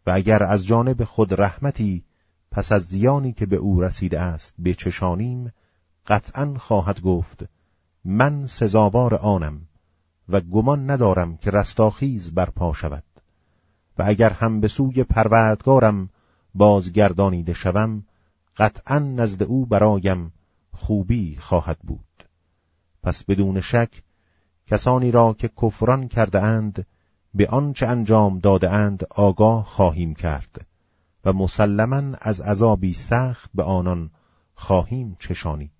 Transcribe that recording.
و اگر از جانب خود رحمتی پس از زیانی که به او رسیده است بچشانیم، قطعاً خواهد گفت من سزاوار آنم و گمان ندارم که رستاخیز برپا شود. و اگر هم به سوی پروردگارم بازگردانیده شوم، قطعاً نزد او برایم خوبی خواهد بود. پس بدون شک کسانی را که کفران کرده اند به آنچه انجام داده اند آگاه خواهیم کرد و مسلماً از عذابی سخت به آنان خواهیم چشانید.